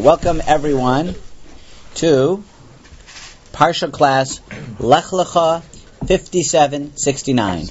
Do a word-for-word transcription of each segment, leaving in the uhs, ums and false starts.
Welcome everyone to Parsha class Lech Lecha fifty-seven sixty-nine.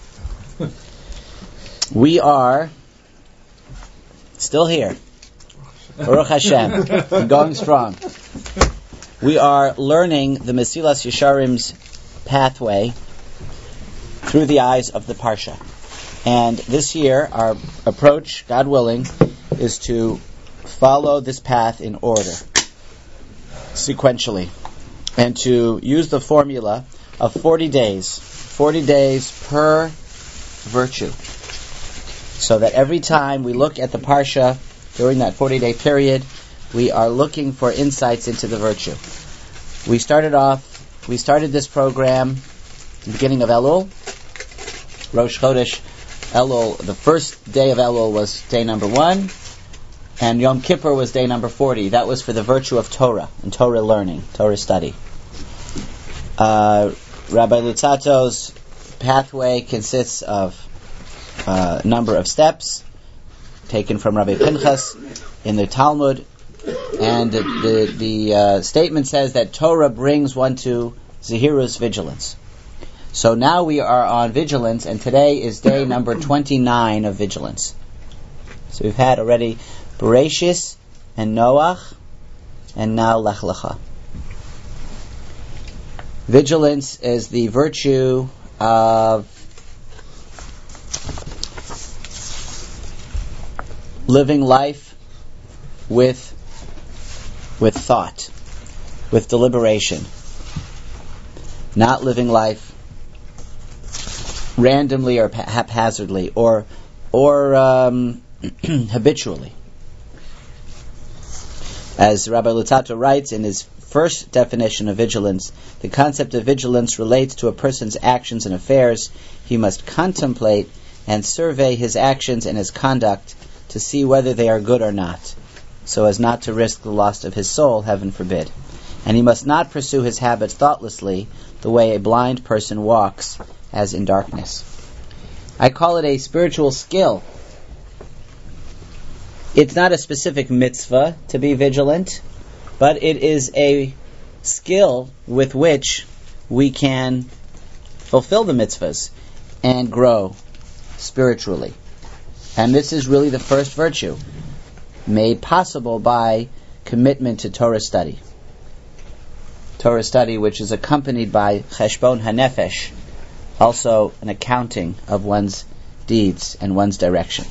We are still here. Baruch Hashem, going strong. We are learning the Mesilas Yesharim's pathway through the eyes of the Parsha. And this year, our approach, God willing, is to follow this path in order, sequentially, and to use the formula of forty days, forty days per virtue, so that every time we look at the Parsha during that forty-day period, we are looking for insights into the virtue. We started off, we started this program at the beginning of Elul, Rosh Chodesh Elul. The first day of Elul was day number one, and Yom Kippur was day number forty. That was for the virtue of Torah and Torah learning, Torah study. Uh, Rabbi Luzzato's pathway consists of uh, a number of steps taken from Rabbi Pinchas in the Talmud, and the the, the uh, statement says that Torah brings one to Zehirus, vigilance. So now we are on vigilance, and today is day number twenty-nine of vigilance. So we've had already Bereshis and Noach, and now Lech Lecha. Vigilance is the virtue of living life with with thought, with deliberation, not living life randomly or haphazardly or or um, habitually. As Rabbi Luzzato writes in his first definition of vigilance, the concept of vigilance relates to a person's actions and affairs. He must contemplate and survey his actions and his conduct to see whether they are good or not, so as not to risk the loss of his soul, heaven forbid. And he must not pursue his habits thoughtlessly, the way a blind person walks as in darkness. I call it a spiritual skill. It's not a specific mitzvah to be vigilant, but it is a skill with which we can fulfill the mitzvahs and grow spiritually. And this is really the first virtue, made possible by commitment to Torah study. Torah study which is accompanied by Cheshbon HaNefesh, also an accounting of one's deeds and one's direction.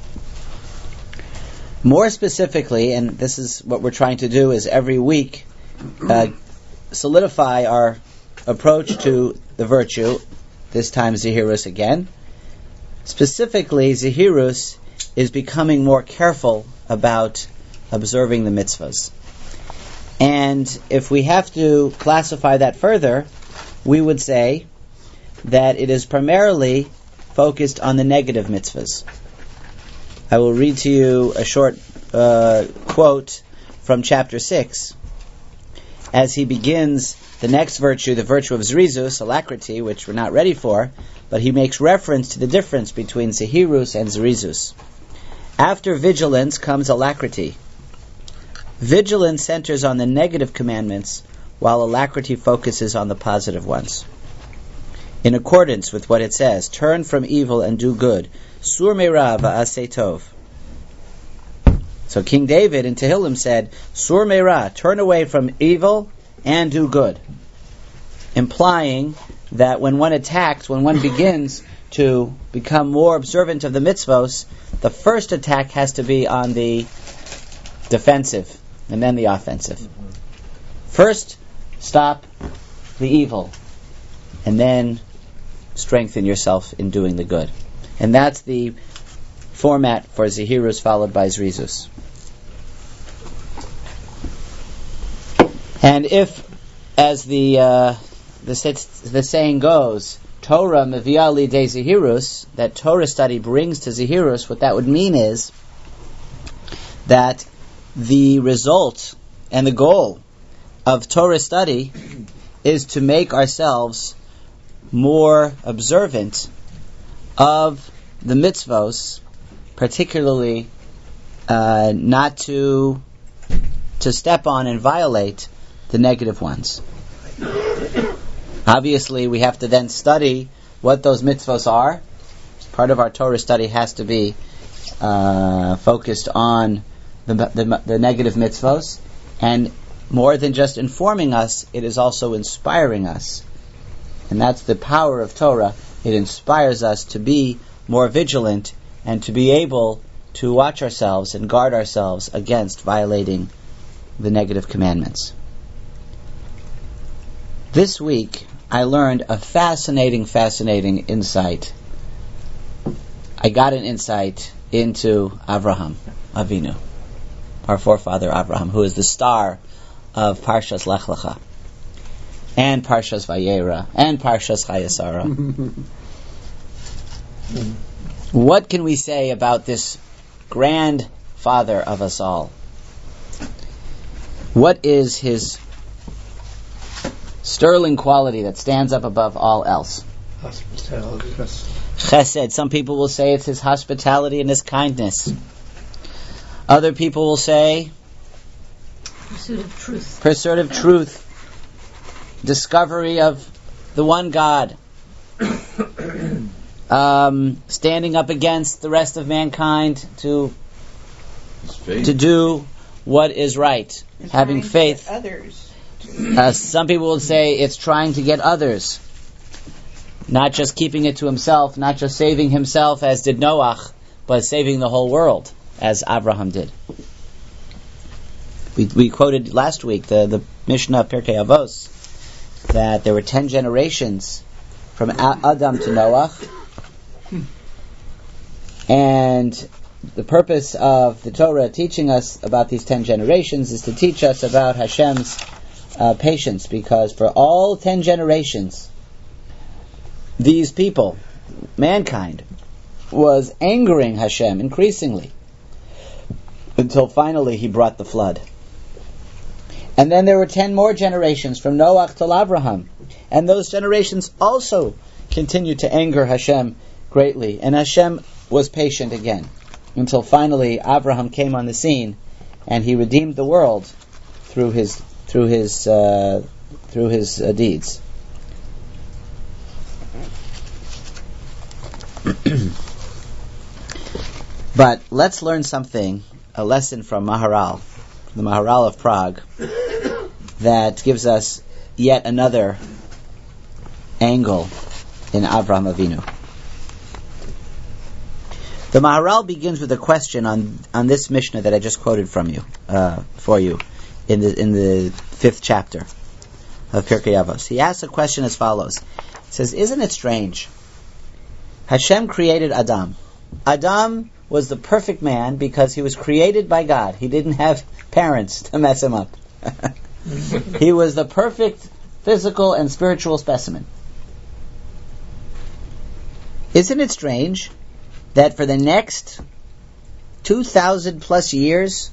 More specifically, and this is what we're trying to do, is every week uh, solidify our approach to the virtue, this time Zehirus again. Specifically, Zehirus is becoming more careful about observing the mitzvahs. And if we have to classify that further, we would say that it is primarily focused on the negative mitzvahs. I will read to you a short uh, quote from chapter six, as he begins the next virtue, the virtue of Zrizus, alacrity, which we're not ready for, but he makes reference to the difference between Zehirus and Zrizus. After vigilance comes alacrity. Vigilance centers on the negative commandments, while alacrity focuses on the positive ones. In accordance with what it says, turn from evil and do good. Sur meira va'aseh tov. So King David in Tehillim said, Sur meira, turn away from evil and do good. Implying that when one attacks, when one begins to become more observant of the mitzvos, the first attack has to be on the defensive and then the offensive. Mm-hmm. First, stop the evil, and then strengthen yourself in doing the good. And that's the format for Zehirus followed by Zrizus. And if, as the uh, the, the saying goes, Torah meviah lidei Zehirus, that Torah study brings to Zehirus, what that would mean is that the result and the goal of Torah study is to make ourselves more observant of the mitzvos, particularly uh, not to to step on and violate the negative ones. Obviously, we have to then study what those mitzvos are. Part of our Torah study has to be uh, focused on the, the, the negative mitzvos, and more than just informing us, it is also inspiring us. And that's the power of Torah. It inspires us to be more vigilant and to be able to watch ourselves and guard ourselves against violating the negative commandments. This week, I learned a fascinating, fascinating insight. I got an insight into Avraham Avinu, our forefather Avraham, who is the star of Parshas Lech Lecha, and Parshas Vayera, and Parshas Chayesara. What can we say about this grandfather of us all? What is his sterling quality that stands up above all else? Hospitality. Chesed. Some people will say it's his hospitality and his kindness. Other people will say pursuit of truth. Pursuit of truth. Discovery of the one God. Um, standing up against the rest of mankind to to do what is right. And having faith. Others. Uh, some people would say it's trying to get others. Not just keeping it to himself, not just saving himself as did Noach, but saving the whole world as Abraham did. We we quoted last week the, the Mishnah Pirkei Avos that there were ten generations from Adam to Noach, and the purpose of the Torah teaching us about these ten generations is to teach us about Hashem's uh, patience, because for all ten generations, these people, mankind, was angering Hashem increasingly until finally he brought the flood. And then there were ten more generations from Noach till Abraham, and those generations also continued to anger Hashem greatly, and Hashem was patient again until finally Abraham came on the scene and he redeemed the world through his through his uh, through his uh, deeds. But let's learn something, a lesson from Maharal, the Maharal of Prague, that gives us yet another angle in Avraham Avinu. The Maharal begins with a question on, on this Mishnah that I just quoted from you, uh, for you, in the in the fifth chapter of Pirkei Avos. He asks a question as follows. He says, "Isn't it strange? Hashem created Adam. Adam was the perfect man because he was created by God. He didn't have parents to mess him up. He was the perfect physical and spiritual specimen. Isn't it strange that for the next two thousand plus years,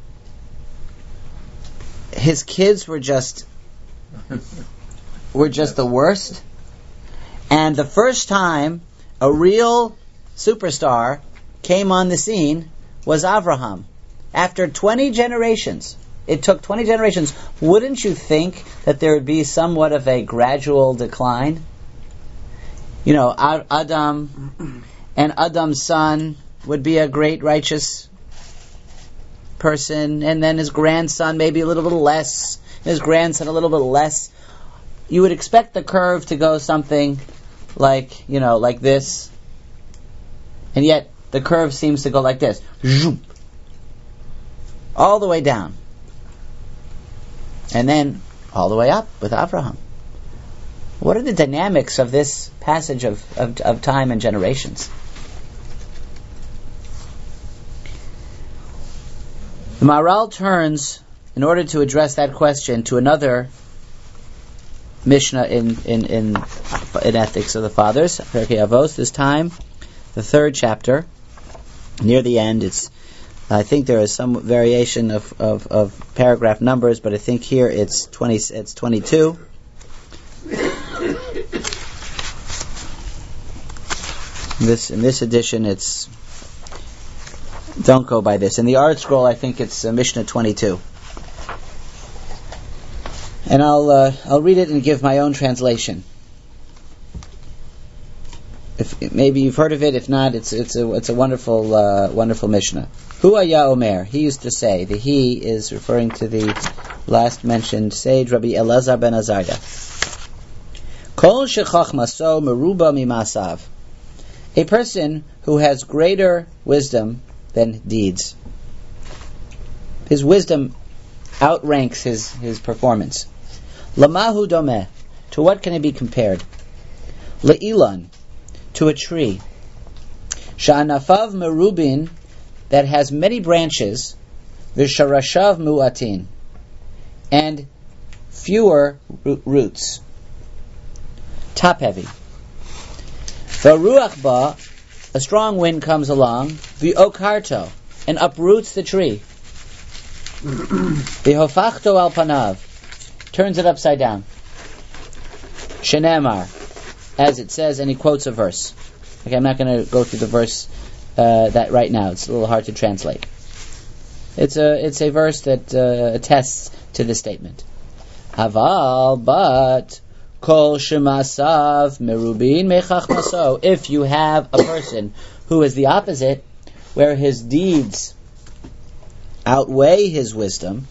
his kids were just were just the worst? And the first time a real superstar came on the scene was Avraham. After twenty generations, it took twenty generations, wouldn't you think that there would be somewhat of a gradual decline? You know, Adam and Adam's son would be a great righteous person, and then his grandson maybe a little bit less, his grandson a little bit less. You would expect the curve to go something like, you know, like this, and yet the curve seems to go like this, all the way down, and then all the way up with Avraham. What are the dynamics of this passage of, of, of time and generations? The Maharal turns, in order to address that question, to another Mishnah in in in, in Ethics of the Fathers, Pirkei Avos. This time, the third chapter, near the end. It's I think there is some variation of, of, of paragraph numbers, but I think here it's twenty. It's twenty-two. This in this edition, it's don't go by this. In the Art Scroll, I think it's uh, Mishnah twenty-two. And I'll uh, I'll read it and give my own translation. If maybe you've heard of it, if not, it's it's a it's a wonderful uh, wonderful Mishnah. Hu haya omer, he used to say. The he is referring to the last mentioned sage Rabbi Elazar ben Azarda. Kol shechachmaso meruba mimasav. A person who has greater wisdom than deeds. His wisdom outranks his, his performance. Lamahu domeh. To what can it be compared? Le'ilan. To a tree. Sha'anafav merubin. That has many branches. V'sharashav mu'atin. And fewer roots. Top heavy. V'ruach ba. A strong wind comes along. V'okarto. And uproots the tree. V'hofachto al panav. Turns it upside down. Shenemar. As it says, and he quotes a verse. Okay, I'm not going to go through the verse uh, that right now. It's a little hard to translate. It's a it's a verse that uh, attests to this statement. Haval, but kol shemasav merubin mechachmaso. If you have a person who is the opposite, where his deeds outweigh his wisdom,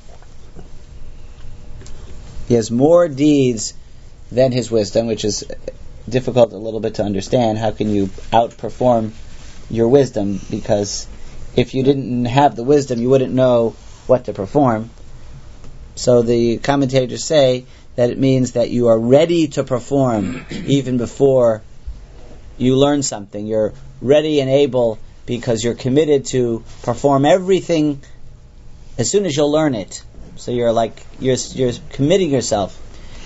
he has more deeds than his wisdom, which is difficult a little bit to understand. How can you outperform your wisdom? Because if you didn't have the wisdom, you wouldn't know what to perform. So the commentators say that it means that you are ready to perform even before you learn something. You're ready and able because you're committed to perform everything as soon as you'll learn it. So you're like, you're, you're committing yourself.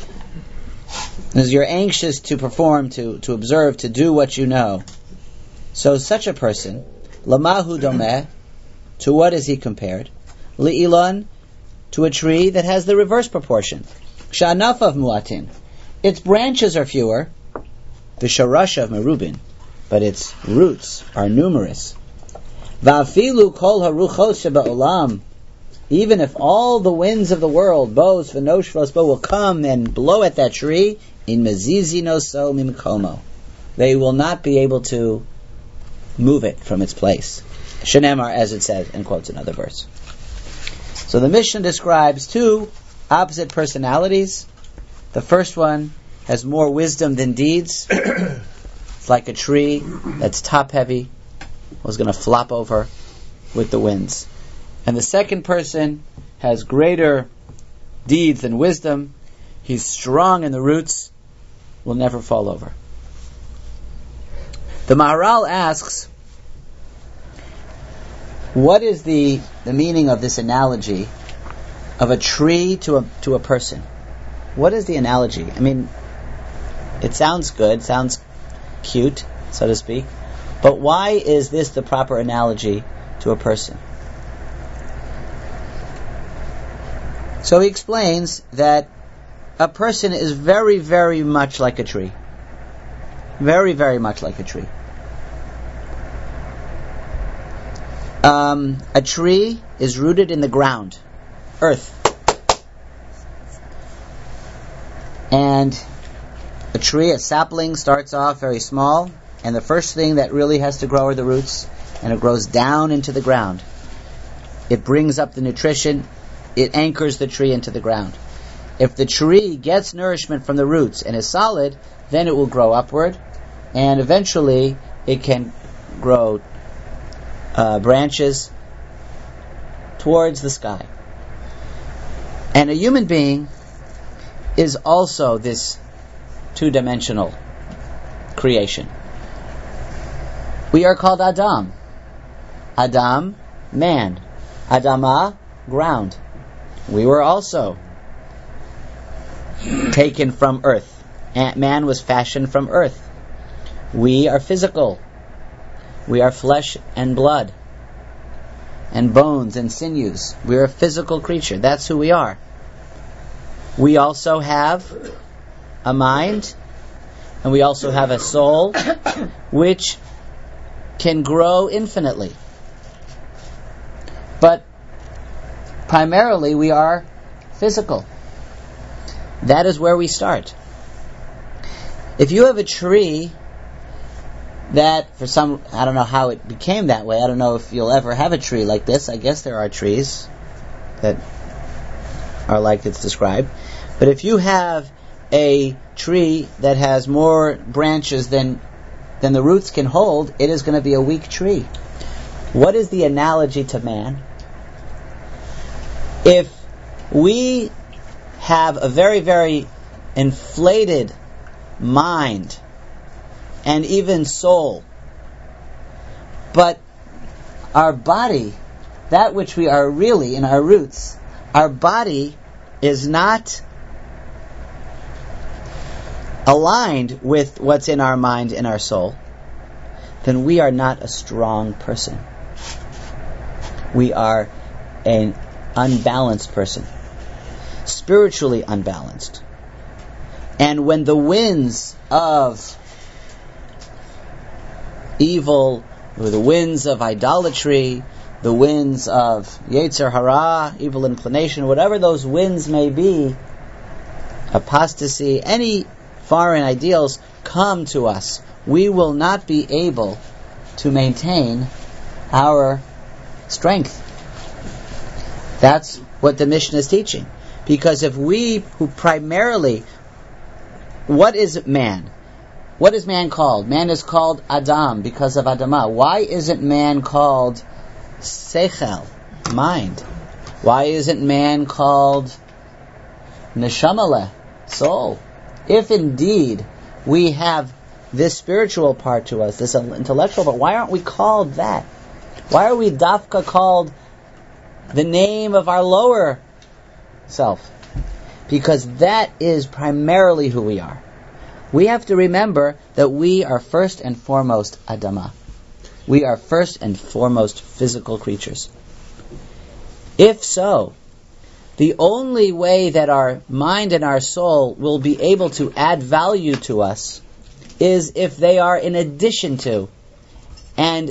As you're anxious to perform, to, to observe, to do what you know. So such a person, lamahu domeh, to what is he compared? Li'ilan, to a tree that has the reverse proportion. Sha'anafav mu'atin, its branches are fewer. V'sharashav merubin, but its roots are numerous. Va'afilu kol haruchos sheba'olam, even if all the winds of the world, bows, v'noshvos, bo, will come and blow at that tree, in mezizi no so mimkomo, they will not be able to move it from its place. Shenemar, as it says, and quotes another verse. So the Mishnah describes two opposite personalities. The first one has more wisdom than deeds. It's like a tree that's top heavy, was going to flop over with the winds. And the second person has greater deeds than wisdom. He's strong in the roots, will never fall over. The Maharal asks, what is the, the meaning of this analogy of a tree to a to a person? What is the analogy? I mean, it sounds good, sounds cute, so to speak, but why is this the proper analogy to a person? So he explains that a person is very, very much like a tree. Very, very much like a tree. Um, a tree is rooted in the ground, earth. And a tree, a sapling, starts off very small, and the first thing that really has to grow are the roots, and it grows down into the ground. It brings up the nutrition, it anchors the tree into the ground. If the tree gets nourishment from the roots and is solid, then it will grow upward, and eventually it can grow uh, branches towards the sky. And a human being is also this two-dimensional creation. We are called Adam. Adam, man. Adama, ground. We were also taken from earth. Man was fashioned from earth. We are physical. We are flesh and blood and bones and sinews. We are a physical creature. That's who we are. We also have a mind, and we also have a soul which can grow infinitely. But primarily we are physical. That is where we start. If you have a tree that, for some, I don't know how it became that way. I don't know if you'll ever have a tree like this. I guess there are trees that are like it's described. But if you have a tree that has more branches than than the roots can hold, it is going to be a weak tree. What is the analogy to man? If we have a very, very inflated mind and even soul, but our body, that which we are really in our roots, our body is not aligned with what's in our mind and our soul, then we are not a strong person. We are an unbalanced person, spiritually unbalanced. And when the winds of evil, or the winds of idolatry, the winds of Yetzer Hara, evil inclination, whatever those winds may be, apostasy, any foreign ideals come to us, we will not be able to maintain our strength. That's what the Mishnah is teaching. Because if we, who primarily, what is man? What is man called? Man is called Adam because of Adamah. Why isn't man called Sechel, mind? Why isn't man called Neshamale, soul? If indeed we have this spiritual part to us, this intellectual part, why aren't we called that? Why are we dafka called the name of our lower self? Because that is primarily who we are. We have to remember that we are first and foremost Adamah. We are first and foremost physical creatures. If so, the only way that our mind and our soul will be able to add value to us is if they are in addition to and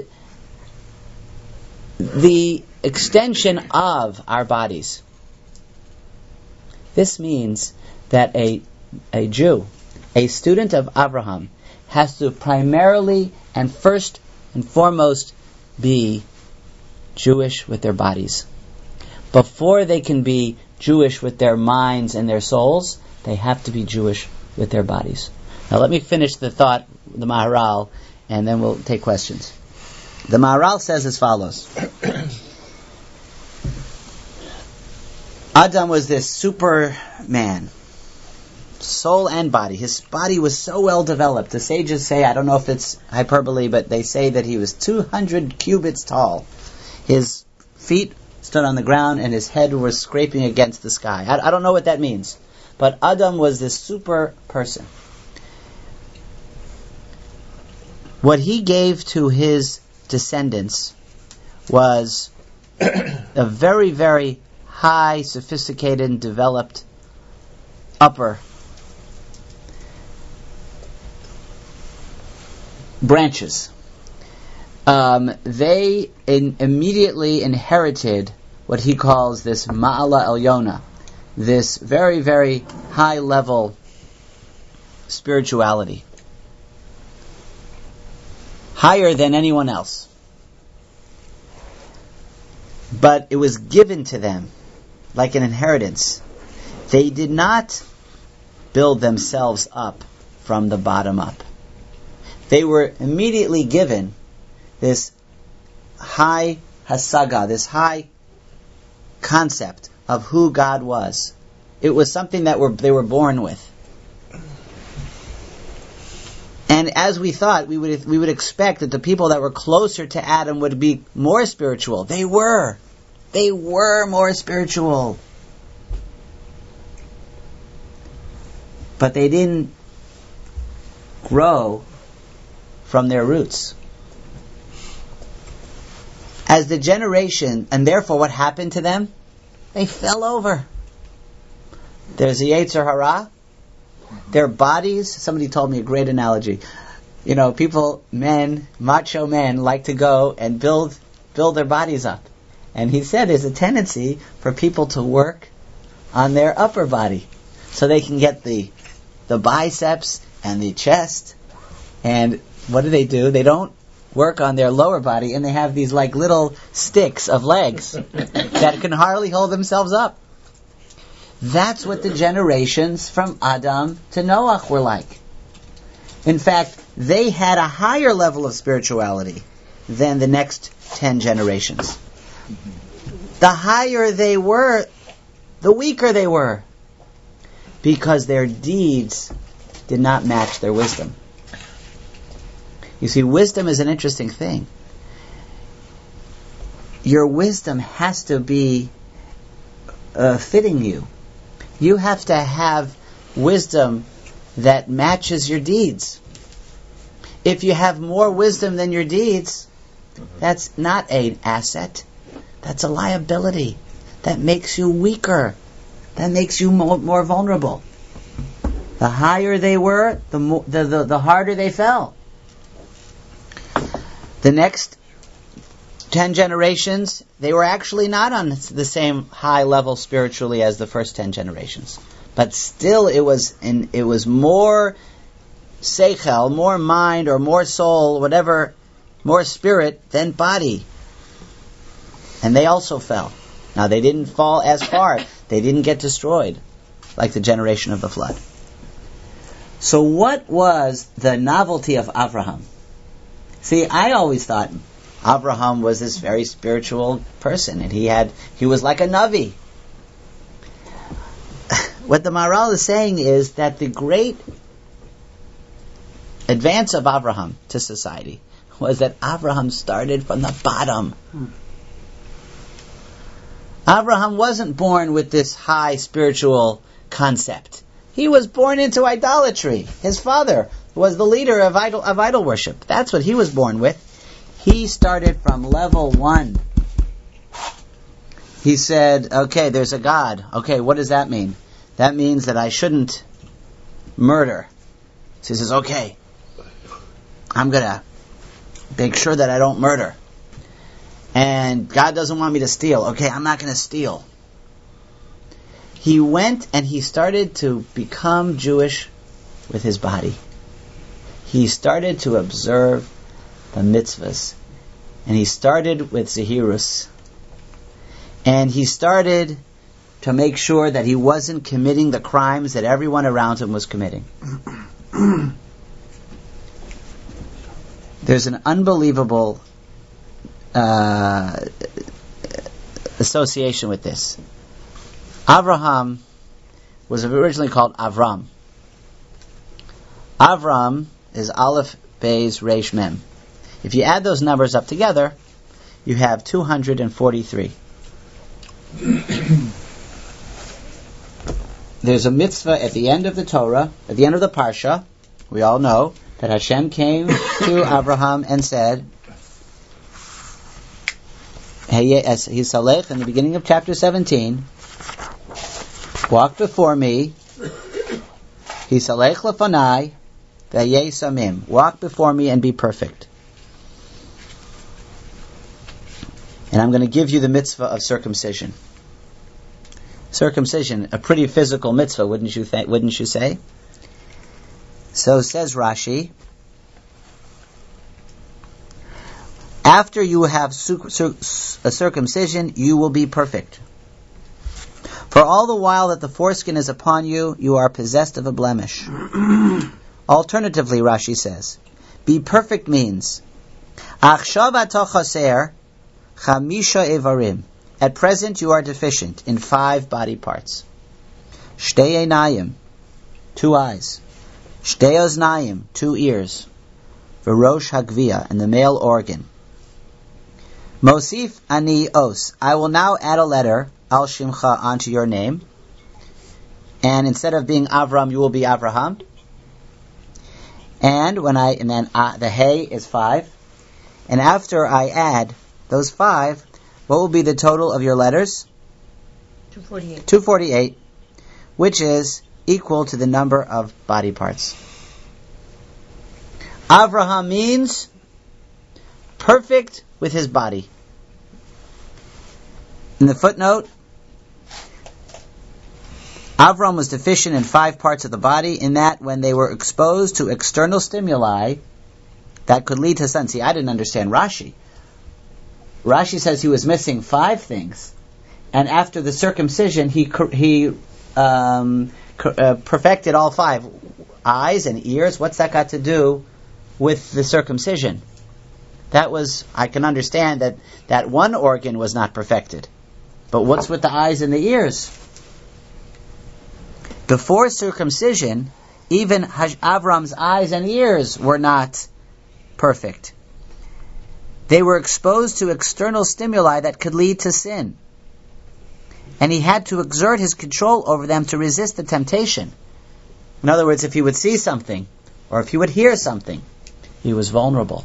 the extension of our bodies. This means that a, a Jew, a student of Abraham, has to primarily and first and foremost be Jewish with their bodies. Before they can be Jewish with their minds and their souls, they have to be Jewish with their bodies. Now let me finish the thought, the Maharal, and then we'll take questions. The Maharal says as follows. Adam was this Superman, soul and body. His body was so well developed. The sages say, I don't know if it's hyperbole, but they say that he was two hundred cubits tall. His feet stood on the ground and his head was scraping against the sky. I, I don't know what that means. But Adam was this super person. What he gave to his descendants was a very, very high, sophisticated, and developed upper branches. Um, they in, immediately inherited what he calls this Ma'ala Elyona, this very, very high level spirituality, higher than anyone else. But it was given to them like an inheritance. They did not build themselves up from the bottom up. They were immediately given this high hasaga, this high concept of who God was. It was something that were, they were born with. And as we thought, we would we would expect that the people that were closer to Adam would be more spiritual. They were. They were more spiritual. But they didn't grow from their roots. As the generation, and therefore what happened to them? They fell over. There's the Yetzer Hara. Their bodies, somebody told me a great analogy. You know, people, men, macho men, like to go and build build their bodies up. And he said there's a tendency for people to work on their upper body. so they can get the the biceps and the chest. And what do they do? They don't work on their lower body, and they have these like little sticks of legs that can hardly hold themselves up. That's what the generations from Adam to Noach were like. In fact, they had a higher level of spirituality than the next ten generations. The higher they were, the weaker they were, because their deeds did not match their wisdom. You see, wisdom is an interesting thing. Your wisdom has to be uh, fitting you. You have to have wisdom that matches your deeds. If you have more wisdom than your deeds, that's not an asset. That's a liability. That makes you weaker. That makes you more, more vulnerable. The higher they were, the, more, the, the the harder they fell. The next ten generations, they were actually not on the same high level spiritually as the first ten generations. But still it was in, it was more seichel, more mind or more soul, whatever, more spirit than body. And they also fell. Now they didn't fall as far. They didn't get destroyed like the generation of the flood. So what was the novelty of Avraham? See, I always thought Avraham was this very spiritual person, and he had he was like a Navi. What the Maharal is saying is that the great advance of Avraham to society was that Avraham started from the bottom. Hmm. Avraham wasn't born with this high spiritual concept. He was born into idolatry. His father was the leader of idol, of idol worship. That's what he was born with. He started from level one. He said, okay, there's a God. Okay, what does that mean? That means that I shouldn't murder. So he says, okay, I'm going to make sure that I don't murder. And God doesn't want me to steal. Okay, I'm not going to steal. He went and he started to become Jewish with his body. He started to observe the mitzvahs. And he started with Zehirus. And he started to make sure that he wasn't committing the crimes that everyone around him was committing. There's an unbelievable uh, association with this. Avraham was originally called Avram. Avram is Aleph, Beis, Resh, Mem. If you add those numbers up together, you have two hundred forty-three. There's a mitzvah at the end of the Torah, at the end of the Parsha. We all know that Hashem came to Avraham and said, as Hisalech in the beginning of chapter seventeen, walk before me, Hisalech lefanai, v'yeh samim. Walk before me and be perfect. And I'm going to give you the mitzvah of circumcision. Circumcision, a pretty physical mitzvah, wouldn't you th- wouldn't you say? So says Rashi, after you have cir- cir- a circumcision, you will be perfect. For all the while that the foreskin is upon you, you are possessed of a blemish. Alternatively, Rashi says, be perfect means, Achshav ato chaser chamisha evarim. At present you are deficient in five body parts. Shtei einayim, two eyes. Shtei oznayim, two ears. V'rosh hagvia, and the male organ. Mosif ani os. I will now add a letter, al shimcha, onto your name. And instead of being Avram, you will be Avraham. And when I, and then uh, the hay is five. And after I add those five, what will be the total of your letters? two forty-eight. two forty-eight, which is equal to the number of body parts. Avraham means perfect with his body. In the footnote, Avram was deficient in five parts of the body, in that when they were exposed to external stimuli that could lead to sin. See, I didn't understand Rashi. Rashi says he was missing five things, and after the circumcision, he he um, uh, perfected all five. Eyes and ears, what's that got to do with the circumcision? That was, I can understand that that one organ was not perfected. But what's with the eyes and the ears? Before circumcision, even Avram's eyes and ears were not perfect. They were exposed to external stimuli that could lead to sin. And he had to exert his control over them to resist the temptation. In other words, if he would see something, or if he would hear something, he was vulnerable.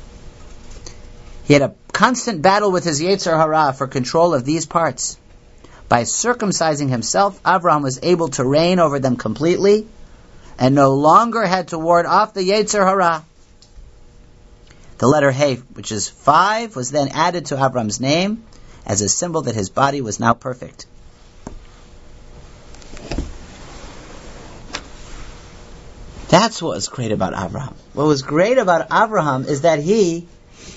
He had a constant battle with his Yetzer Hara for control of these parts. By circumcising himself, Avraham was able to reign over them completely, and no longer had to ward off the Yetzer Hara. The letter He, which is five, was then added to Avram's name as a symbol that his body was now perfect. That's what was great about Avraham. What was great about Avraham is that he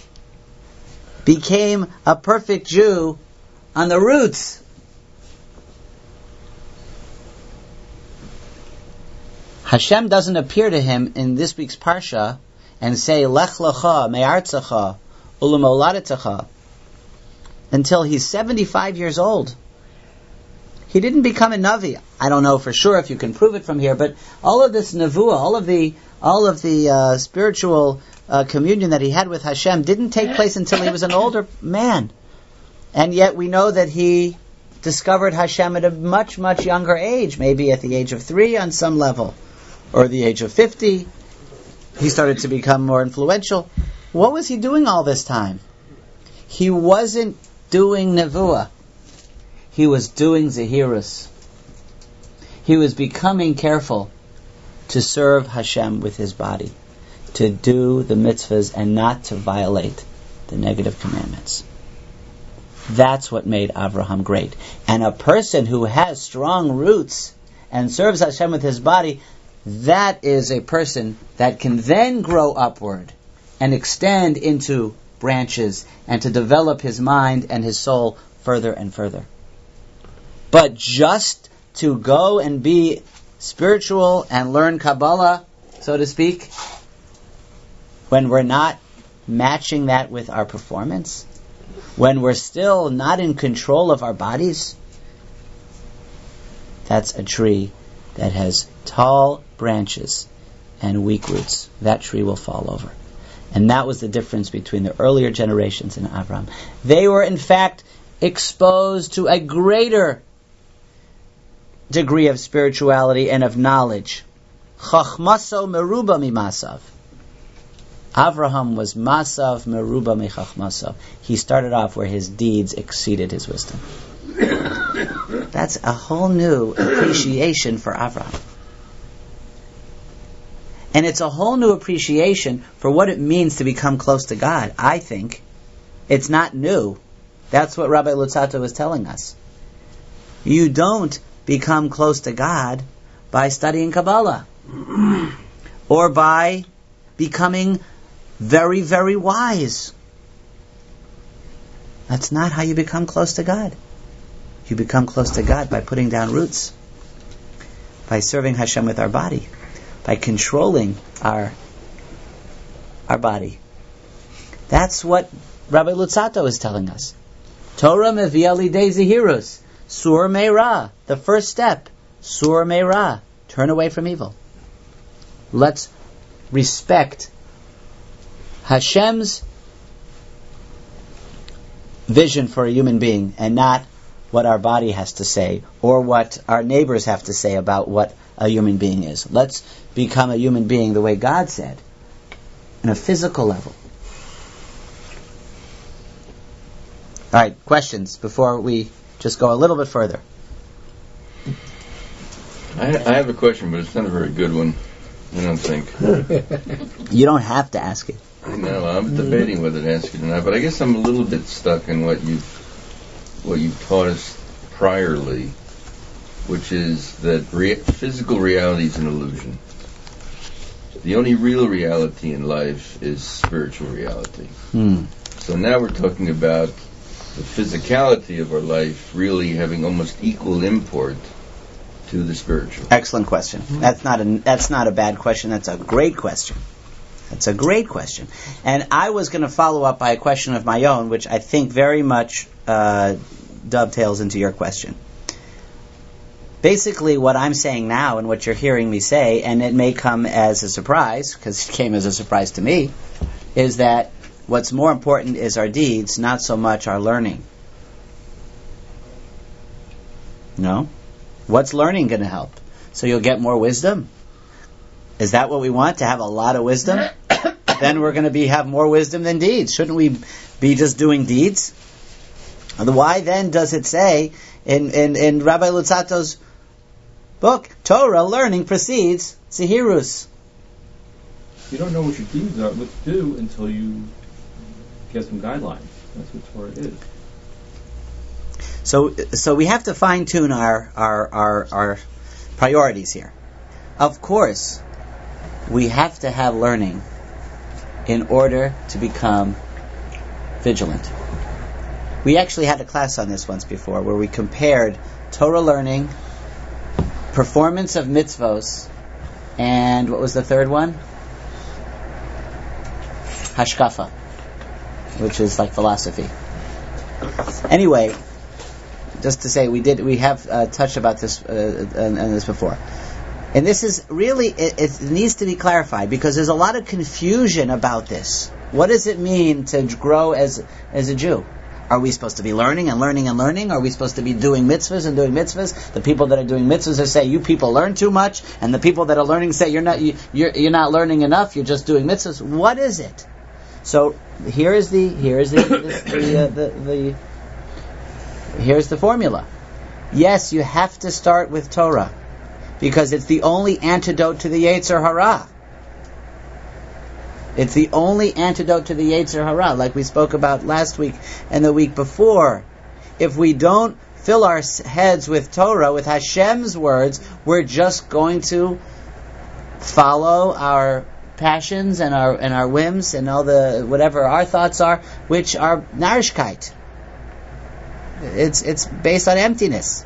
became a perfect Jew on the roots. Hashem doesn't appear to him in this week's Parsha and say, Lech lecha me'artzecha u'lemoladetecha, until he's seventy-five years old. He didn't become a Navi. I don't know for sure if you can prove it from here, but all of this Nevuah, all of the all of the uh, spiritual uh, communion that he had with Hashem didn't take place until he was an older man. And yet we know that he discovered Hashem at a much, much younger age, maybe at the age of three on some level, or the age of fifty. He started to become more influential. What was he doing all this time? He wasn't doing Nevuah. He was doing Zehirus. He was becoming careful to serve Hashem with his body, to do the mitzvahs and not to violate the negative commandments. That's what made Avraham great. And a person who has strong roots and serves Hashem with his body, that is a person that can then grow upward and extend into branches and to develop his mind and his soul further and further. But just to go and be spiritual and learn Kabbalah, so to speak, when we're not matching that with our performance, when we're still not in control of our bodies, that's a tree that has tall branches and weak roots. That tree will fall over. And that was the difference between the earlier generations and Avraham. They were in fact exposed to a greater degree of spirituality and of knowledge. Chachmaso meruba mimasav. Avraham was masav meruba michachmasav. He started off where his deeds exceeded his wisdom. That's a whole new appreciation for Avraham. And it's a whole new appreciation for what it means to become close to God, I think. It's not new. That's what Rabbi Luzzatto was telling us. You don't become close to God by studying Kabbalah or by becoming very, very wise. That's not how you become close to God. You become close to God by putting down roots, by serving Hashem with our body, by controlling our our body. That's what Rabbi Luzzatto is telling us. Torah meviah lidei zehirus. Sur meira, the first step. Sur meira, turn away from evil. Let's respect Hashem's vision for a human being and not what our body has to say or what our neighbors have to say about what a human being is. Let's become a human being the way God said, on a physical level. All right, questions before we just go a little bit further. I, I have a question, but it's not a very good one, I don't think. You don't have to ask it. I know, I'm debating whether to ask it or not, but I guess I'm a little bit stuck in what you've, what you've taught us priorly, which which is that rea- physical reality is an illusion. The only real reality in life is spiritual reality. Hmm. So now we're talking about the physicality of our life really having almost equal import to the spiritual. Excellent question. That's not a that's not a bad question. That's a great question. That's a great question. And I was going to follow up by a question of my own, which I think very much uh, dovetails into your question. Basically, what I'm saying now and what you're hearing me say, and it may come as a surprise, because it came as a surprise to me, is that what's more important is our deeds, not so much our learning. No? What's learning going to help? So you'll get more wisdom? Is that what we want, to have a lot of wisdom? Then we're going to be have more wisdom than deeds. Shouldn't we be just doing deeds? Why then does it say in, in, in Rabbi Luzzato's book, Torah learning precedes Zehirus? You don't know what your deeds are, what to do, until you get some guidelines. That's what Torah is. So, so we have to fine tune our, our our our priorities here. Of course, we have to have learning in order to become vigilant. We actually had a class on this once before, where we compared Torah learning, performance of mitzvos, and what was the third one? Hashkafa, which is like philosophy. Anyway, just to say, we did we have uh, touched about this uh, on, on this before, and this is really it, it needs to be clarified, because there's a lot of confusion about this. What does it mean to grow as as a Jew? Are we supposed to be learning and learning and learning? Are we supposed to be doing mitzvahs and doing mitzvahs? The people that are doing mitzvahs say, you people learn too much, and the people that are learning say, you're not you, you're you're not learning enough. You're just doing mitzvahs. What is it? So here is the here is the the, the, uh, the, the here's the formula. Yes, you have to start with Torah, because it's the only antidote to the Yetzer Hara. It's the only antidote to the Yetzer Hara, like we spoke about last week and the week before. If we don't fill our heads with Torah, with Hashem's words, we're just going to follow our passions and our and our whims and all the whatever our thoughts are, which are narishkeit. It's it's based on emptiness.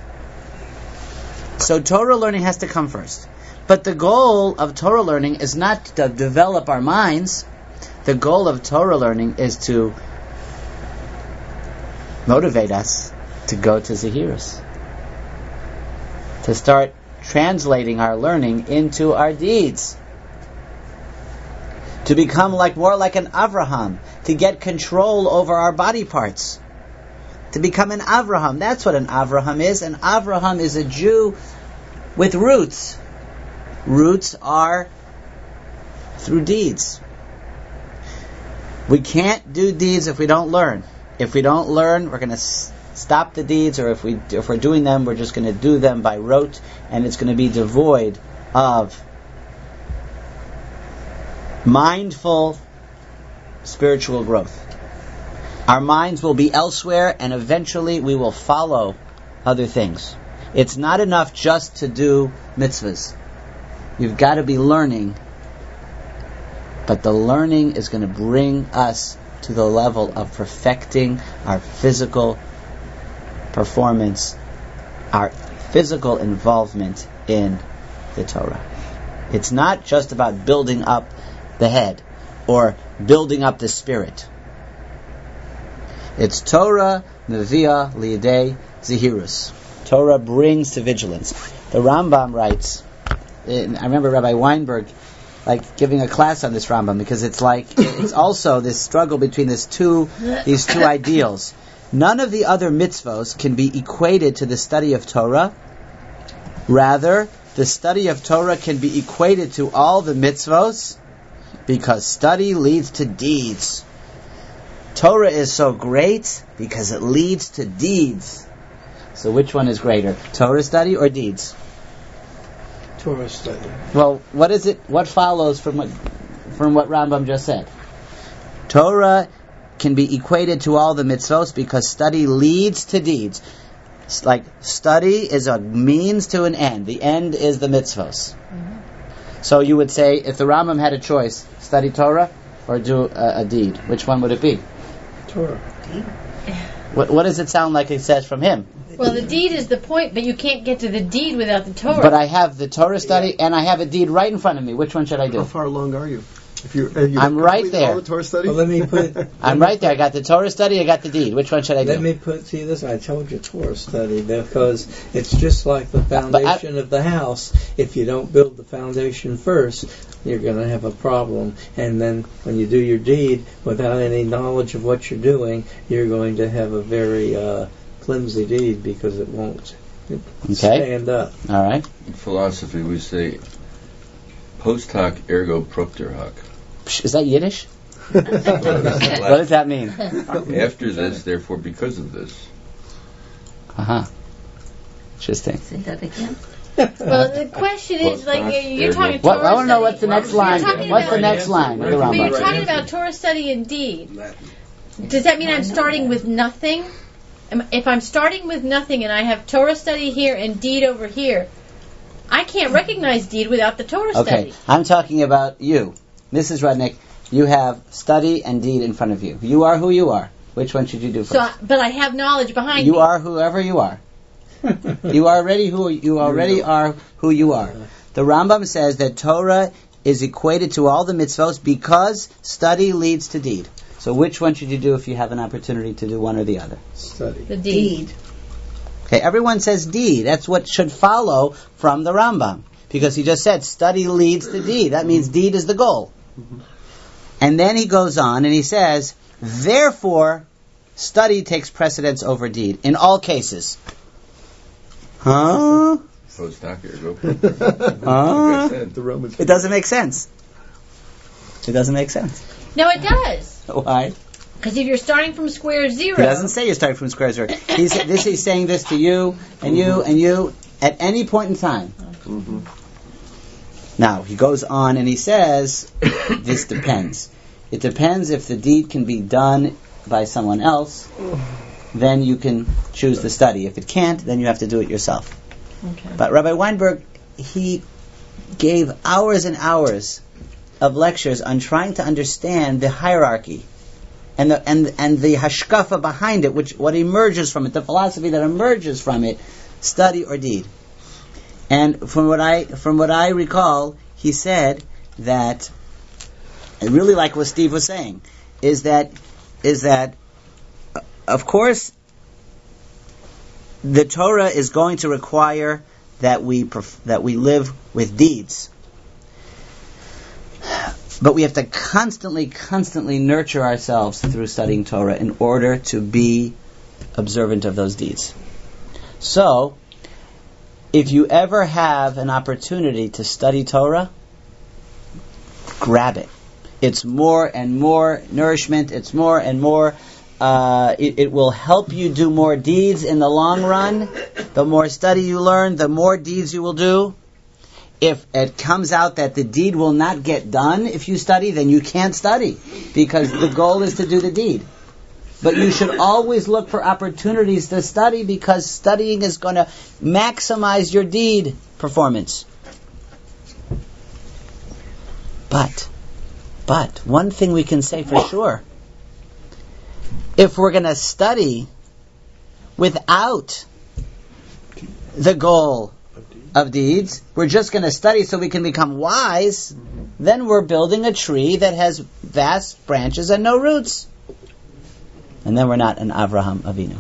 So Torah learning has to come first. But the goal of Torah learning is not to develop our minds. The goal of Torah learning is to motivate us to go to Zehirus, to start translating our learning into our deeds, to become like more like an Avraham, to get control over our body parts, to become an Avraham. That's what an Avraham is. An Avraham is a Jew with roots. Roots are through deeds. We can't do deeds if we don't learn. If we don't learn, we're going to s- stop the deeds, or if we if we're doing them, we're just going to do them by rote, and it's going to be devoid of mindful spiritual growth. Our minds will be elsewhere, and eventually we will follow other things. It's not enough just to do mitzvahs. You've got to be learning, but the learning is going to bring us to the level of perfecting our physical performance, our physical involvement in the Torah. It's not just about building up the head or building up the spirit. It's Torah Neviah Liadei Zehirus. Torah brings to vigilance. The Rambam writes, I remember Rabbi Weinberg like giving a class on this Rambam, because it's like it's also this struggle between this two these two ideals. None of the other mitzvos can be equated to the study of Torah. Rather, the study of Torah can be equated to all the mitzvos, because study leads to deeds. Torah is so great because it leads to deeds. So which one is greater, Torah study or deeds? Torah study. Well, what is it? What follows from what from what Rambam just said? Torah can be equated to all the mitzvos because study leads to deeds. It's like study is a means to an end. The end is the mitzvos. Mm-hmm. So you would say, if the Rambam had a choice, study Torah or do a, a deed, which one would it be? Torah. What, what does it sound like it says from him? Well, the deed is the point, but you can't get to the deed without the Torah. But I have the Torah study and I have a deed right in front of me. Which one should I do? How far along are you? If you, uh, you I'm right completed there. All the Torah study? Well, let me put. I'm right there. I got the Torah study, I got the deed. Which one should I do? Let me put. See this? I told you Torah study because it's just like the foundation I, of the house. If you don't build the foundation first, you're going to have a problem. And then when you do your deed without any knowledge of what you're doing, you're going to have a very uh, flimsy deed because it won't okay. stand up. All right. In philosophy, we say post hoc ergo propter hoc. Is that Yiddish? What does that mean? After this, therefore because of this. Uh-huh. Interesting. Say that again. Well, the question is, like, you're talking What, Torah I want to know study. what's the next line. talking What's the about- next line of the But you're Rambam? talking about Torah study and deed. Does that mean I'm starting with nothing? Am- If I'm starting with nothing and I have Torah study here and deed over here, I can't recognize deed without the Torah Okay, study. I'm talking about you. Missus Rudnick, you have study and deed in front of you. You are who you are. Which one should you do first? So, but I have knowledge behind You me. are whoever you are. You are already who you already are who you are. The Rambam says that Torah is equated to all the mitzvos because study leads to deed. So which one should you do if you have an opportunity to do one or the other? Study. The deed. Okay, everyone says deed. That's what should follow from the Rambam. Because he just said study leads to deed. That means deed is the goal. And then he goes on and he says, therefore, study takes precedence over deed in all cases. Huh? Post hoc ergo propter hoc. Huh? Like I said. The Romans. It doesn't make sense. It doesn't make sense. No, it does. Why? Because if you're starting from square zero... He doesn't say you're starting from square zero. He's, this, he's saying this to you, and you, and you, at any point in time. Mm-hmm. Now, he goes on and he says, this depends. It depends if the deed can be done by someone else, then you can choose the study. If it can't, then you have to do it yourself. Okay. But Rabbi Weinberg, he gave hours and hours of lectures on trying to understand the hierarchy and the and and the hashkafa behind it, which what emerges from it, the philosophy that emerges from it, study or deed. And from what I from what I recall, he said that I really like what Steve was saying, is that is that uh, of course the Torah is going to require that we pref- that we live with deeds. But we have to constantly, constantly nurture ourselves through studying Torah in order to be observant of those deeds. So, if you ever have an opportunity to study Torah, grab it. It's more and more nourishment. It's more and more. Uh, it, it will help you do more deeds in the long run. The more study you learn, the more deeds you will do. If it comes out that the deed will not get done if you study, then you can't study because the goal is to do the deed. But you should always look for opportunities to study because studying is going to maximize your deed performance. But, but, one thing we can say for sure, if we're going to study without the goal of deeds, we're just going to study so we can become wise, mm-hmm. then we're building a tree that has vast branches and no roots. And then we're not an Avraham Avinu.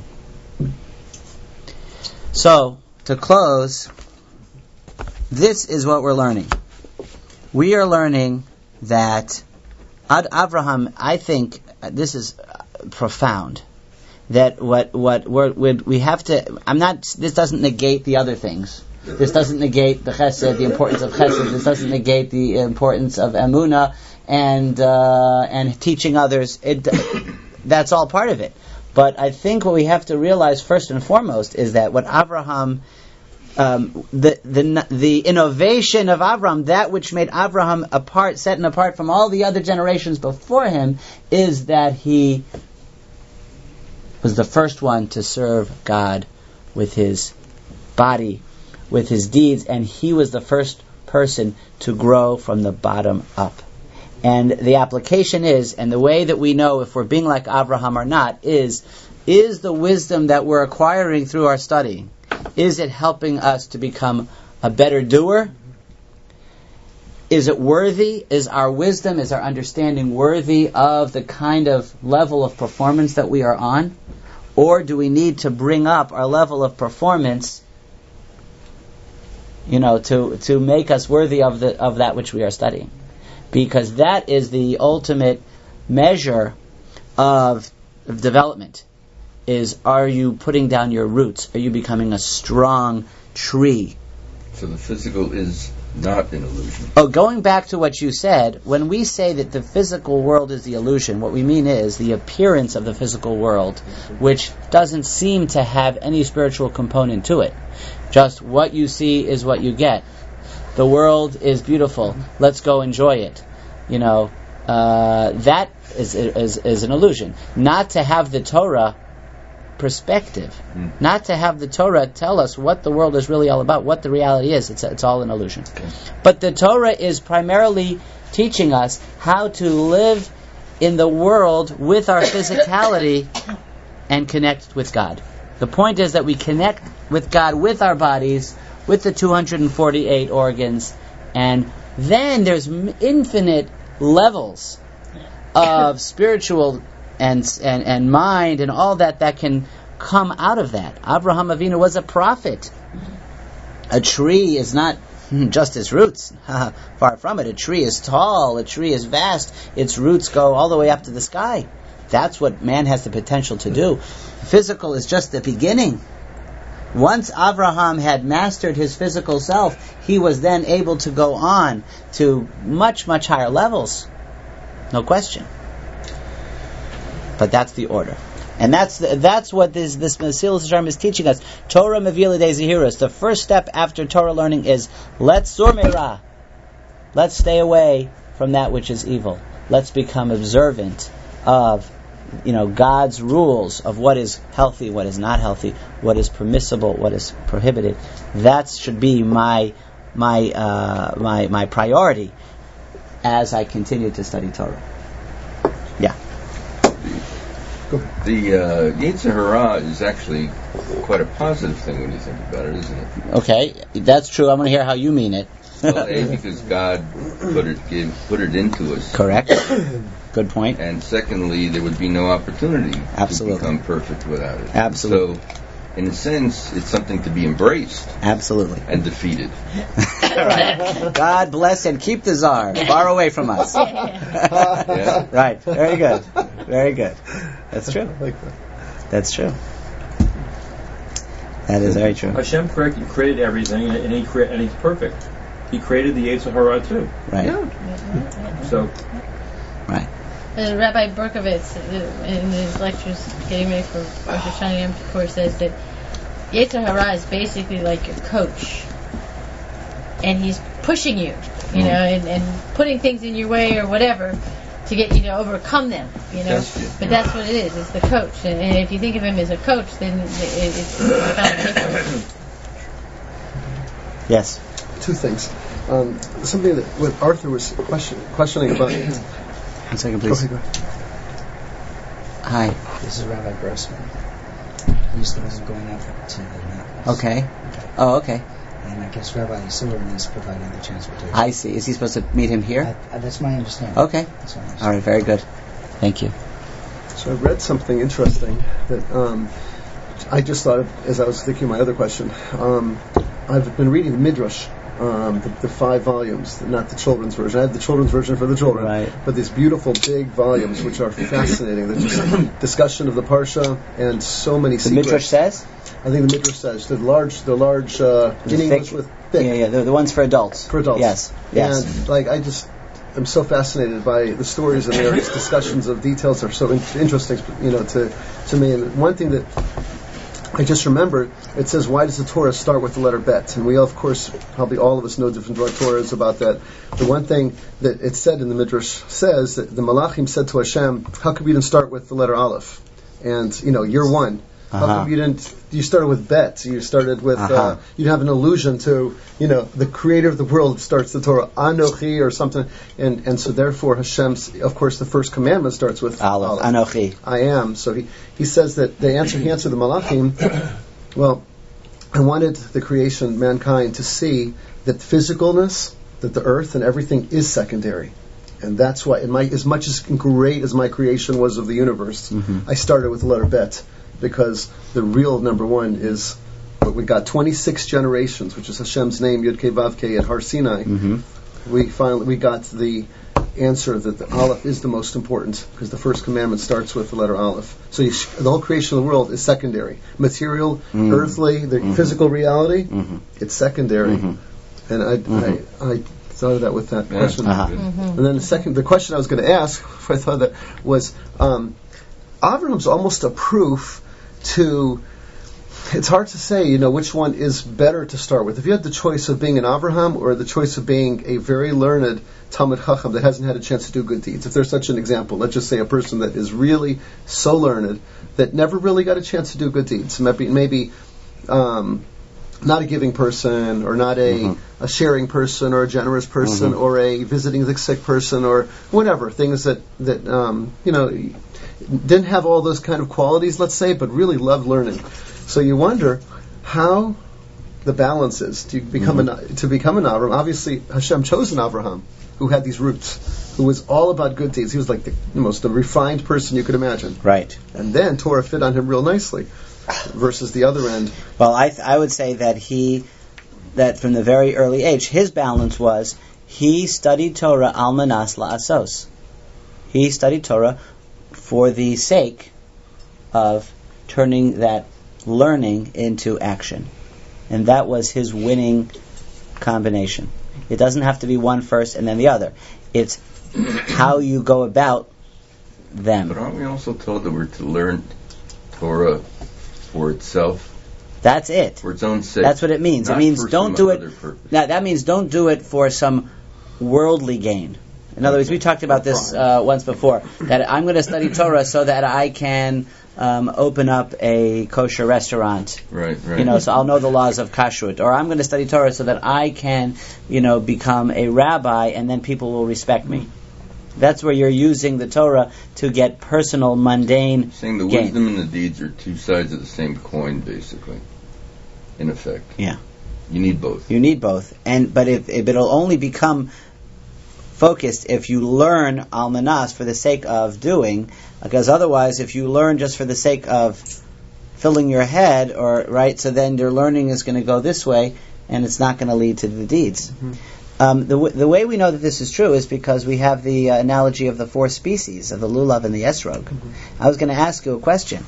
So, to close, this is what we're learning. We are learning that Ad Avraham, I think, this is profound, that what, what we're, we have to, I'm not, this doesn't negate the other things. This doesn't negate the chesed, the importance of chesed. This doesn't negate the importance of emunah and uh, and teaching others. It, that's all part of it. But I think what we have to realize first and foremost is that what Avraham, um, the the the innovation of Avraham, that which made Avraham apart, set and apart from all the other generations before him, is that he was the first one to serve God with his body, with his deeds, and he was the first person to grow from the bottom up. And the application is, and the way that we know if we're being like Abraham or not, is, is the wisdom that we're acquiring through our study, is it helping us to become a better doer? Is it worthy? Is our wisdom, is our understanding worthy of the kind of level of performance that we are on? Or do we need to bring up our level of performance, you know, to, to make us worthy of the of that which we are studying? Because that is the ultimate measure of, of development. Is, are you putting down your roots? Are you becoming a strong tree? So the physical is not an illusion. Oh, going back to what you said, when we say that the physical world is the illusion, what we mean is the appearance of the physical world, which doesn't seem to have any spiritual component to it. Just what you see is what you get. The world is beautiful. Let's go enjoy it. You know, uh, that is, is is an illusion. Not to have the Torah perspective, mm. not to have the Torah tell us what the world is really all about, what the reality is. It's it's all an illusion. Okay. But the Torah is primarily teaching us how to live in the world with our physicality and connect with God. The point is that we connect with God with our bodies, with the two hundred forty-eight organs, and then there's infinite levels of spiritual and, and and mind and all that that can come out of that. Abraham Avinu was a prophet. A tree is not just its roots. Far from it. A tree is tall. A tree is vast. Its roots go all the way up to the sky. That's what man has the potential to do. Physical is just the beginning. Once Abraham had mastered his physical self, he was then able to go on to much, much higher levels. No question. But that's the order. And that's the, that's what this this Mesilas Yesharim is teaching us. Torah Mevila de Zehirus. The first step after Torah learning is, let's sur meira. Let's stay away from that which is evil. Let's become observant of, you know, God's rules of what is healthy, what is not healthy, what is permissible, what is prohibited. That should be my my uh, my my priority as I continue to study Torah. Yeah. The uh, Yetzer Hara is actually quite a positive thing when you think about it, isn't it? Okay, that's true. I want to hear how you mean it. Well, A, because God put it gave, put it into us. Correct. Good point. And secondly, there would be no opportunity Absolutely. to become perfect without it. Absolutely. So, in a sense, it's something to be embraced. Absolutely. And defeated. Right. God bless and keep the Tsar far away from us. Yeah. Right. Very good. Very good. That's true. That's true. That is very true. Hashem created everything, and he cre- and he's perfect. He created the Yetzer Hara too. Right. Yeah. So. Right. Uh, Rabbi Berkovitz, uh, in his lectures getting ready for Rosh Hashanah Yom Kippur, says that Yetzer Hara is basically like your coach, and he's pushing you, you know, and, and putting things in your way or whatever to get you to overcome them, you know. That's but that's what it is. It's the coach, and, and if you think of him as a coach, then it, it's about different. Yes. Two things. Um, something that what Arthur was question, questioning about. One second, please. Go ahead, go ahead. Hi. This is Rabbi Grossman. He's the one going out to the Minneapolis. Okay. okay. Oh, okay. And I guess Rabbi Silverman is providing the transportation. I see. Is he supposed to meet him here? I, I, that's my understanding. Okay. That's my understanding. All right. Very good. Thank you. So I read something interesting that um, I just thought of as I was thinking of my other question. Um, I've been reading the Midrash. Um, the, the five volumes, not the children's version. I have the children's version for the children, right. But these beautiful big volumes, which are fascinating. They're just discussion of the parsha and so many. The secrets. Midrash says. I think the Midrash says the large, the large uh, in English with thick. Yeah, yeah, the, the ones for adults. For adults, yes, yes. And like I just, I'm so fascinated by the stories and their discussions of details are so in- interesting, you know, to to me. And one thing that I just remembered, it says, why does the Torah start with the letter Bet? And we, of course, probably all of us know different Torahs about that. The one thing that it said in the Midrash says that the Malachim said to Hashem, how could we even start with the letter Aleph? And, you know, you're one. How Uh-huh. come you didn't? You started with bet. You started with. Uh-huh. Uh, you have an allusion to, you know, the creator of the world starts the Torah Anochi or something, and and so therefore Hashem's, of course, the first commandment starts with Aleph, Anochi. I am. So he, he says that the answer he answered the Malachim. Well, I wanted the creation, mankind, to see that physicalness, that the earth and everything is secondary. And that's why, in my, as much as great as my creation was of the universe, Mm-hmm. I started with the letter Bet, because the real number one is what we got twenty-six generations, which is Hashem's name, Yud Kei Vav Kei, at Har Sinai. Mm-hmm. We finally we got the answer that the Aleph is the most important, because the first commandment starts with the letter Aleph. So you sh- the whole creation of the world is secondary. Material, Mm-hmm. earthly, the Mm-hmm. physical reality, Mm-hmm. it's secondary. Mm-hmm. And I, Mm-hmm. I I thought of that with that Yeah, question. Uh-huh. good. And then the second, the question I was going to ask, I thought that was, um, Abraham's almost a proof to. It's hard to say, you know, which one is better to start with. If you had the choice of being an Abraham or the choice of being a very learned Talmid Chacham that hasn't had a chance to do good deeds, if there's such an example, let's just say a person that is really so learned that never really got a chance to do good deeds, maybe, maybe um, not a giving person, or not a, Mm-hmm. a sharing person, or a generous person, Mm-hmm. or a visiting the sick person, or whatever, things that, that um, you know, didn't have all those kind of qualities, let's say, but really loved learning. So you wonder how the balance is to become Mm-hmm. an to become an Avraham. Obviously, Hashem chose an Avraham who had these roots, who was all about good deeds. He was like the, the most the refined person you could imagine. Right. And then Torah fit on him real nicely, versus the other end. Well, I th- I would say that he, that from the very early age, his balance was he studied Torah al manas la'asos. He studied Torah for the sake of turning that learning into action. And that was his winning combination. It doesn't have to be one first and then the other. It's how you go about them. But aren't we also told that we're to learn Torah for itself, That's it. for its own sake? That's what it means. Not It means for don't some do it. other purpose. Now, that means don't do it for some worldly gain. In other words, we talked about this uh, once before, that I'm going to study Torah so that I can um, open up a kosher restaurant. Right, right. You know, so I'll know the laws of kashrut. Or I'm going to study Torah so that I can, you know, become a rabbi and then people will respect me. That's where you're using the Torah to get personal, mundane Saying the gain. wisdom and the deeds are two sides of the same coin, basically. In effect. Yeah. You need both. You need both. And but if, if it'll only become focused if you learn al manas for the sake of doing, because otherwise if you learn just for the sake of filling your head, or right, so then your learning is going to go this way and it's not going to lead to the deeds. Mm-hmm. Um, the, w- the way we know that this is true is because we have the uh, analogy of the four species, of the lulav and the esrog. Mm-hmm. I was going to ask you a question.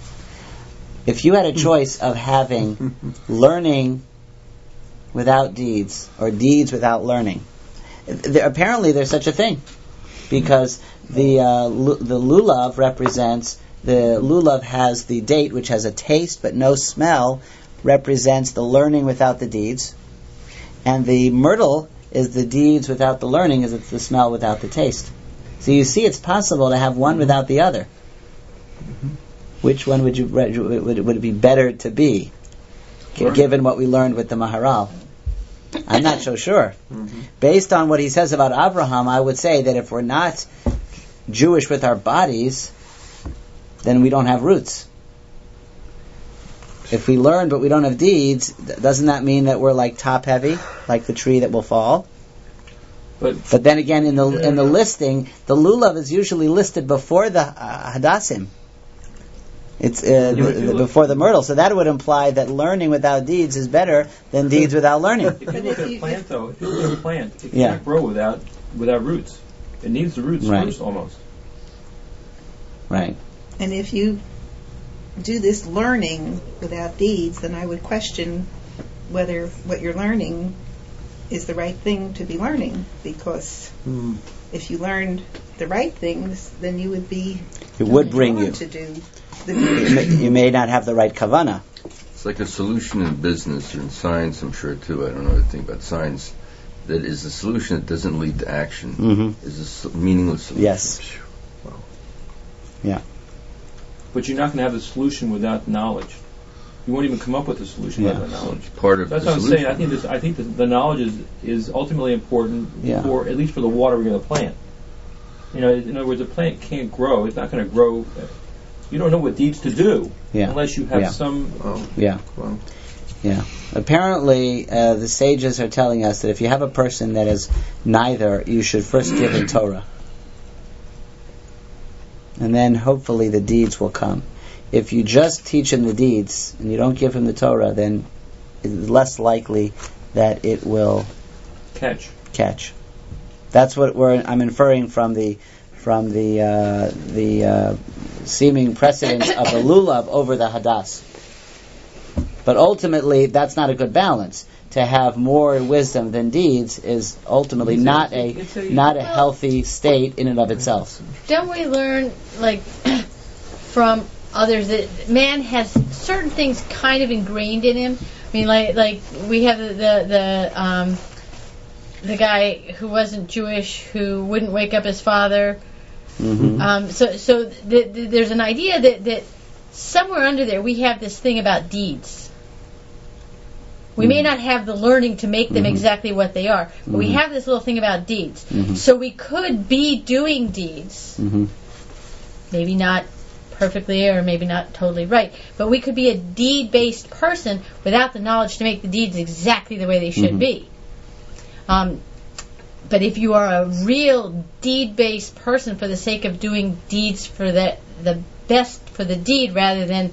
If you had a choice of having learning without deeds, or deeds without learning, there, apparently there's such a thing, because the uh, lu- the lulav represents, the lulav has the date, which has a taste but no smell, represents the learning without the deeds, and the myrtle is the deeds without the learning, is it's the smell without the taste. So you see, it's possible to have one without the other. Mm-hmm. Which one would you would would would it be better to be, g- given what we learned with the Maharal? I'm not so sure. Mm-hmm. Based on what he says about Abraham, I would say that if we're not Jewish with our bodies, then we don't have roots. If we learn but we don't have deeds, th- doesn't that mean that we're like top heavy, like the tree that will fall? But But then again, in the in the listing, the lulav is usually listed before the uh, hadassim. It's uh, Yeah, the, if you the, look- before the myrtle, so that would imply that learning without deeds is better than deeds without learning. if you But look if at a you- plant, though, if you look at a plant, it Yeah. can't grow without without roots. It needs the roots Right. first, almost. Right. And if you do this learning without deeds, then I would question whether what you're learning is the right thing to be learning. Because Mm. if you learned the right things, then you would be It would bring drawn you. to do the You good. may, you may not have the right kavana. It's like a solution in business or in science, I'm sure, too. I don't know anything about science. That is a solution that doesn't lead to action. Mm-hmm. Is a s- meaningless solution. Yes. But you're not going to have the solution without knowledge. you won't even come up with a solution Yeah. without that knowledge. Part of That's the what I'm solution. saying. I think this, I think the, the knowledge is, is ultimately important Yeah. for, at least for the watering of the plant. You know, in other words, a plant can't grow. It's not going to grow. You don't know what deeds to do Yeah. unless you have Yeah. some. Oh, Yeah. wow. Yeah. Apparently, uh, the sages are telling us that if you have a person that is neither, you should first give him Torah. And then hopefully the deeds will come. If you just teach him the deeds and you don't give him the Torah, then it's less likely that it will Catch. catch. That's what we're, I'm inferring from the from the uh, the uh, seeming precedence of the lulav over the hadas. But ultimately, that's not a good balance. To have more wisdom than deeds is ultimately not a not a healthy state in and of itself. Don't we learn, like, from others that man has certain things kind of ingrained in him? I mean, like, like we have the the, the um, the guy who wasn't Jewish who wouldn't wake up his father. Mm-hmm. Um, so, so the, the, there's an idea that that somewhere under there we have this thing about deeds. We Mm-hmm. may not have the learning to make them Mhm. exactly what they are, but we Mhm. have this little thing about deeds. Mhm. So we could be doing deeds, Mm-hmm. maybe not perfectly or maybe not totally right, but we could be a deed-based person without the knowledge to make the deeds exactly the way they should Mhm. be. Um, but if you are a real deed-based person for the sake of doing deeds for the the best for the deed rather than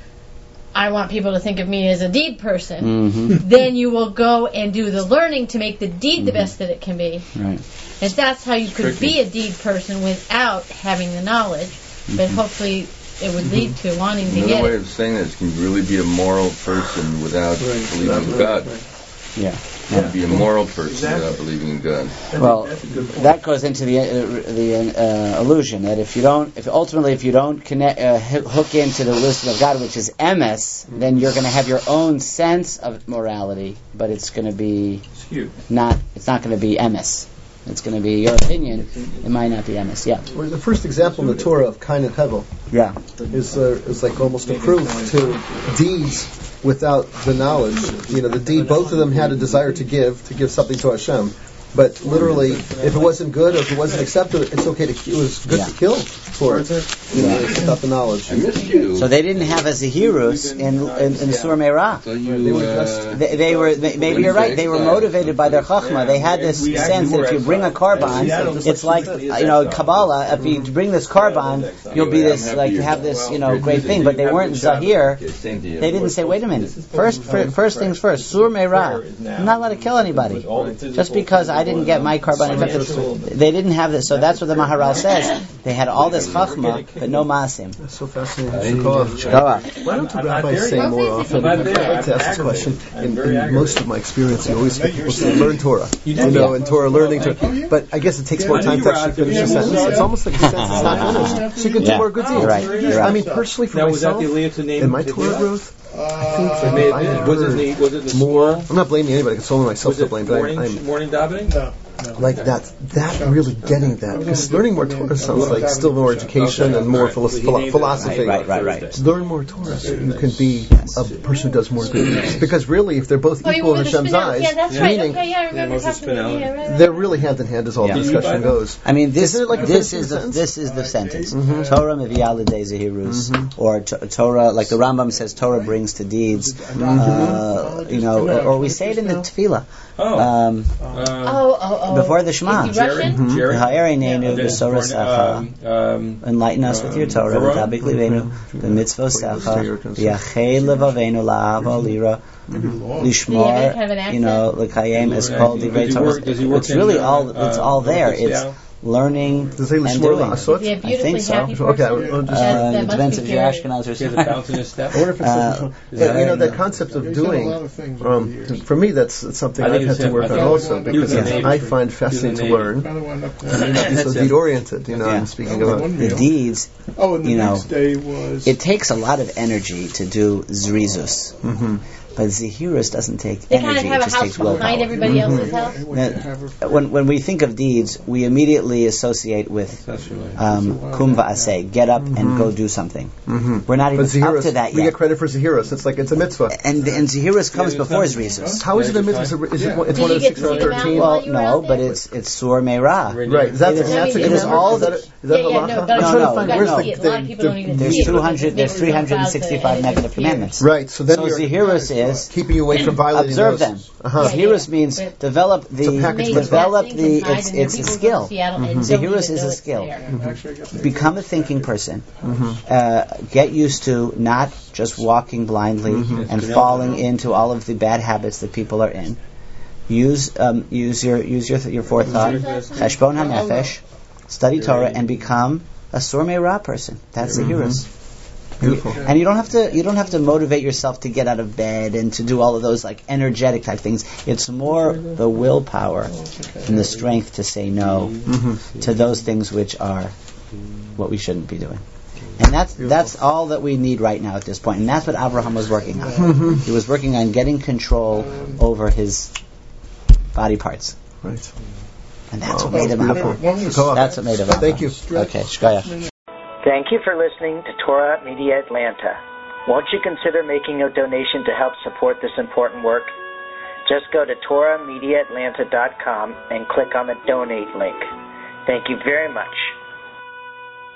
I want people to think of me as a deed person, Mm-hmm. then you will go and do the learning to make the deed the Mhm. best that it can be. Right. And that's how you could Tricky. be a deed person without having the knowledge. But hopefully it would lead to wanting to Another get way it. of saying that is, can you really be a moral person without Right. believing in Right, God? right. Yeah. You can be a moral person Exactly. without believing in God. Well, That's a good point. that goes into the uh, the uh, illusion that if you don't, if ultimately if you don't connect, uh, h- hook into the wisdom of God, which is emes, then you're going to have your own sense of morality, but it's going to be Skewed. not. It's not going to be emes. It's going to be your opinion. It might not be emes. Yeah. Well, the first example in the Torah of Kain and Hevel Yeah. is uh, is like almost a proof to deeds without the knowledge. You know, the deed, both of them had a desire to give, to give something to Hashem. But literally, if it wasn't good or if it wasn't accepted, it's okay to. It was good Yeah. to kill for it. You know, it's without the knowledge. I missed you. So they didn't have a zahirus in in, in Sur Meirah. So you, uh, They, they were they, maybe you're right. They were motivated by their chachma. They had this We actually sense that were if you bring a exiled. korban, Seattle, it's like you know Kabbalah. If you bring this korban, you'll be this like have this you know great thing. But they weren't zahir. Okay, same to you. They didn't say, wait a minute. First, fir- first things first. Sur Meirah. I'm not allowed to kill anybody just because I didn't get my korban accepted. They didn't have this. So that's what the Maharal says. They had all this chachma, but no maasim. That's so fascinating. Shikoach. Go on. Why don't the I'm not rabbis there say yet. more often? I'm not I'd there. like to I'm ask this question. aggravated. I'm In, very in most of my experience, you always hear people say, learn Torah. You You do? know, and Torah, learning Torah. But I guess it takes more I time knew to you were actually out finish there. a sentence. It's almost like the sentence is not finished. So you can do Yeah. more good deeds. You're right. You're I right. mean, personally, for Now, was that myself, the Aliyah to name in my the Torah Torah? growth, I think It that may I have been. Was it heard the was it the more. small? I'm not blaming anybody. It's only myself Was to it blame. But morning I'm, I'm morning davening? No. like that. That really getting that because learning more Torah sounds like still more education and more philo- philo- philosophy. Right, right, right. To learn more Torah, so you can be a person who does more good deeds. Because really, if they're both Oh, you equal in remember the Hashem's spinel? eyes, Yeah, that's right. meaning Okay, yeah, I remember Moses talking about Spinel. yeah, right, right. they're really hand in hand as all Yeah. the discussion goes. I mean, this Isn't it like a this fifteen is the sentence? this is the sentence. Mhm. Torah mevi'ah l'dei zehirus, Mhm. or to, Torah, like the Rambam says, Torah brings to deeds. Uh, you know, or we say it in the Tefillah. Oh. Um, Uh, Oh, oh, oh. Before the Shema. Is he Russian? Mhm. Jerry. V'ha'erinenu Then b'sorah born, sacha. um, um, Enlighten us with your Torah, Torah. v'tabik livenu, b'mitzvot sacha, v'yachei levavenu la'ava lira, Yeah, kind of an lishmor, accent. you know, l'kayem es kol Does he divrei work- does he Torah. work It's in, really uh, all, it's uh, all there. Norfolk, It's Seattle? learning Does they and lishmor doing. la'asot? Is he a beautifully think so. happy Okay, person? I'll just- Uh, That- that it must depends be if you're very- Ashkenaz or He has a Sephardi. fountain in his step. I wonder if it's Uh, yeah, you know that concept of doing. Um, for me, that's that's something I think I've had it's to him. work I on think also he was because in the Navy. I find He was in fascinating the to Navy. learn. I mean, not be so That's deed it. oriented. You know, Yeah. I'm speaking about. The deeds, Oh, and the you know, next day was it takes a lot of energy to do zrizus. Mhm. But Zehirus doesn't take They energy; kind of it have a just house takes willpower. behind everybody else's house. Now, when when we think of deeds, we immediately associate with um, kumva aseh, get up and go do something. Mm-hmm. We're not even But Zehirus, up to that we yet. get credit for Zehirus. It's like it's a mitzvah. And and Zehirus comes before Zrizus. How is it a mitzvah? Is it, it's Did one you of the get six to see hundred the thirteen? mountain? Well, you were no, out but there? it's it's sur meirah. Right. Is that, It is- that's a it is commandment? all Is that, the- is that Yeah, yeah, halacha? no, I'm but trying no, to find no, where's no. the, A lot of the, people don't even the There's see it two hundred. because There's it three hundred and sixty-five was about to- negative commandments. right. So then So you're Zehirus is keeping you away from violating observe those. them. Uh-huh. Yeah, yeah. Zehirus means But- develop the It's a package Amazing. develop Things the and tides it's and there it's a are people who skill. go to Seattle and don't Zehirus even is know a it's skill. there. Become a thinking person. Uh, get used to not just walking blindly and falling into all of the bad habits that people are in. Use um, use your use your your forethought, cheshbon hanefesh, study Torah, and become a sur meirah person. That's the heroes. Beautiful. And you don't have to you don't have to motivate yourself to get out of bed and to do all of those like energetic type things. It's more the willpower and the strength to say no to those things which are what we shouldn't be doing. And that's that's all that we need right now at this point. And that's what Abraham was working on. He was working on getting control over his body parts. Right. And that's Wow, what made him beautiful. Abraham. That's what made him Abraham. Thank you. Okay, shkoyach. Thank you for listening to Torah Media Atlanta. Won't you consider making a donation to help support this important work? Just go to torah media atlanta dot com and click on the donate link. Thank you very much.